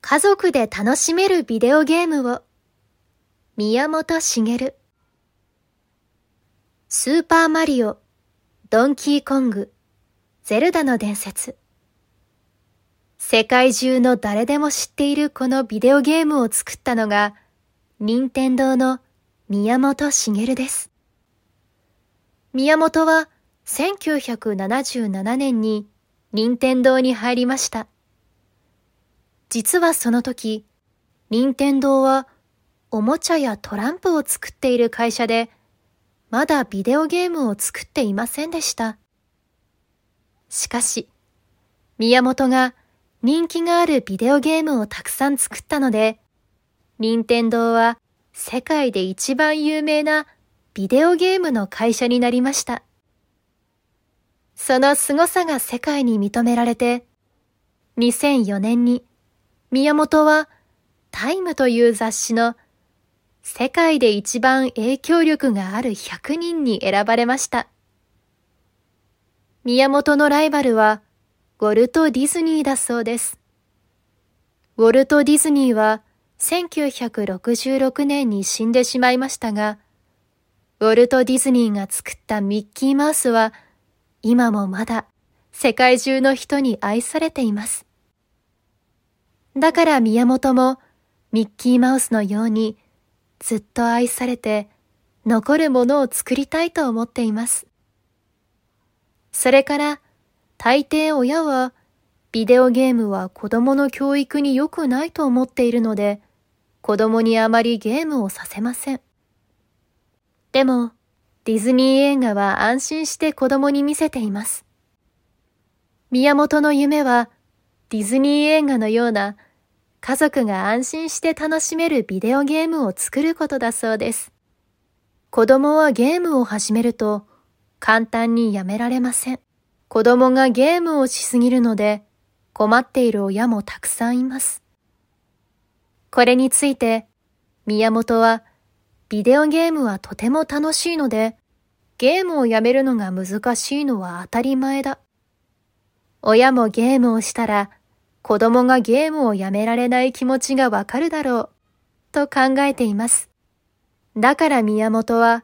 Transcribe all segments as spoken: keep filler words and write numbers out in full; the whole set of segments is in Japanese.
家族で楽しめるビデオゲームを。宮本茂。スーパーマリオ、ドンキーコング、ゼルダの伝説。世界中の誰でも知っているこのビデオゲームを作ったのが、任天堂の宮本茂です。宮本はせんきゅうひゃくななじゅうななねんに任天堂に入りました。実はその時、任天堂はおもちゃやトランプを作っている会社で、まだビデオゲームを作っていませんでした。しかし、宮本が人気があるビデオゲームをたくさん作ったので、任天堂は世界で一番有名なビデオゲームの会社になりました。その凄さが世界に認められて、にせんよねんに宮本はタイムという雑誌の世界で一番影響力があるひゃくにんに選ばれました。宮本のライバルはウォルト・ディズニーだそうです。ウォルト・ディズニーはせんきゅうひゃくろくじゅうろくねんに死んでしまいましたが、ウォルト・ディズニーが作ったミッキーマウスは今もまだ世界中の人に愛されています。だから宮本もミッキーマウスのようにずっと愛されて残るものを作りたいと思っています。それから大抵親はビデオゲームは子供の教育に良くないと思っているので、子供にあまりゲームをさせません。でもディズニー映画は安心して子供に見せています。宮本の夢はディズニー映画のような家族が安心して楽しめるビデオゲームを作ることだそうです。子供はゲームを始めると簡単にやめられません。子供がゲームをしすぎるので困っている親もたくさんいます。これについて宮本はビデオゲームはとても楽しいのでゲームをやめるのが難しいのは当たり前だ。親もゲームをしたら子供がゲームをやめられない気持ちがわかるだろうと考えています。だから宮本は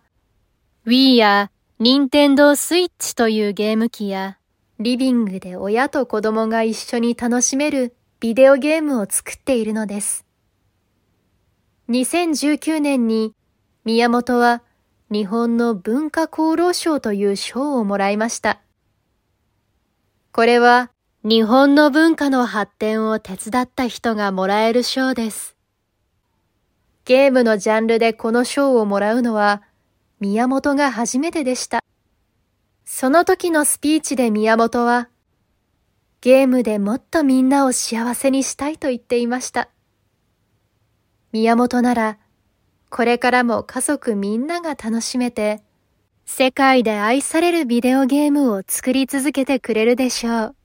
Wii や任天堂スイッチというゲーム機やリビングで親と子供が一緒に楽しめるビデオゲームを作っているのです。にせんじゅうきゅうねんに宮本は日本の文化功労賞という賞をもらいました。これは日本の文化の発展を手伝った人がもらえる賞です。ゲームのジャンルでこの賞をもらうのは宮本が初めてでした。その時のスピーチで宮本は、ゲームでもっとみんなを幸せにしたいと言っていました。宮本なら、これからも家族みんなが楽しめて、世界で愛されるビデオゲームを作り続けてくれるでしょう。